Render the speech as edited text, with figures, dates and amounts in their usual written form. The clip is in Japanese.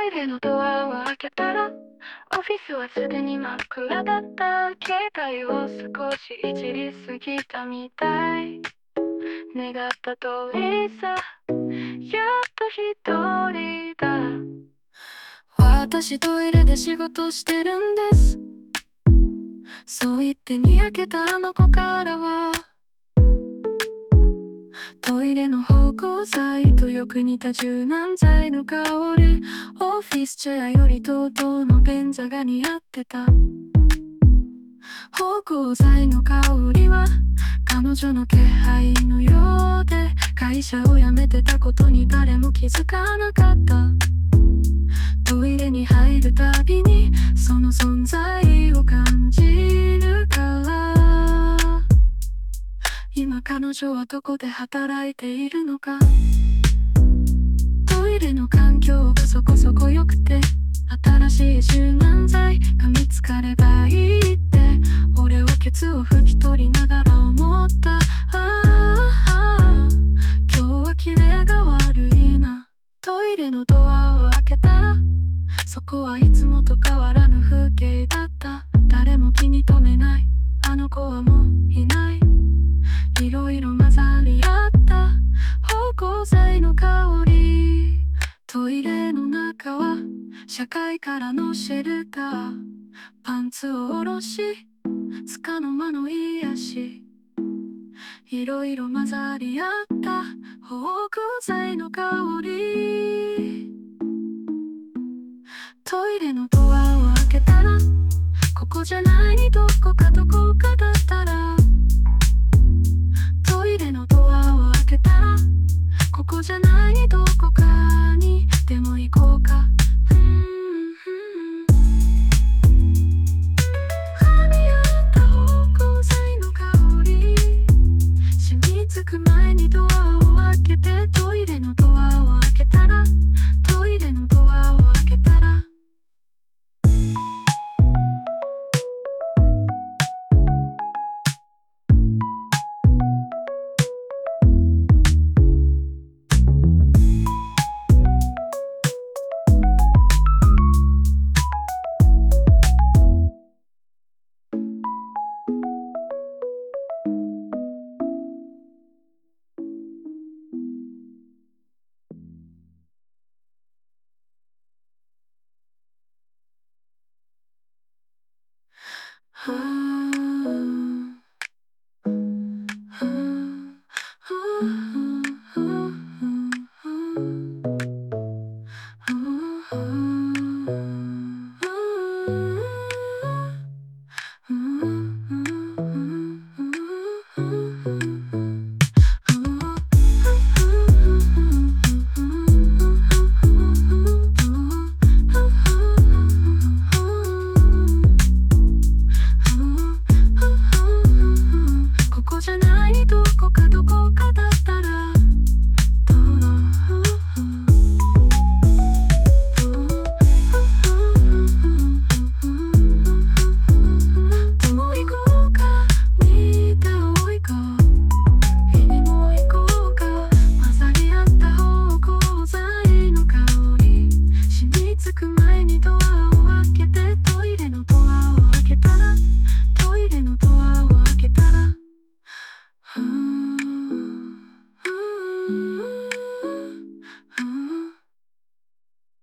イレのドアを開けたら、オフィスはすでに真っ暗だった。携帯を少しいじりすぎたみたい。願った通りさ、やっと一人だ。私トイレで仕事してるんです。そう言ってにやけたあの子からは、トイレの芳香剤とよく似た柔軟剤の香り。オフィスチェアよりとうとうの便座が似合ってた。芳香剤の香りは彼女の気配のようで、会社を辞めてたことに誰も気づかなかった。トイレに入るたびにその存在を感じるから。今彼女はどこで働いているのか。トイレの環境がそこそこ良くて、新しい柔軟剤が見つかればいいって俺はケツを拭き取りながら思った。今日はキレが悪いな。トイレのドアを開けたら、そこはいつもと変わらぬ風景だった。誰も気に留めないあの子はもういない。いろいろ混ざり合った芳香剤の香り。トイレの中は社会からのシェルター。パンツを下ろし束の間の癒し。いろいろ混ざり合った芳香剤の香り。トイレのドアを開けたら、ここじゃないどこかだったら。トイレのドアを開けたら、ここじゃない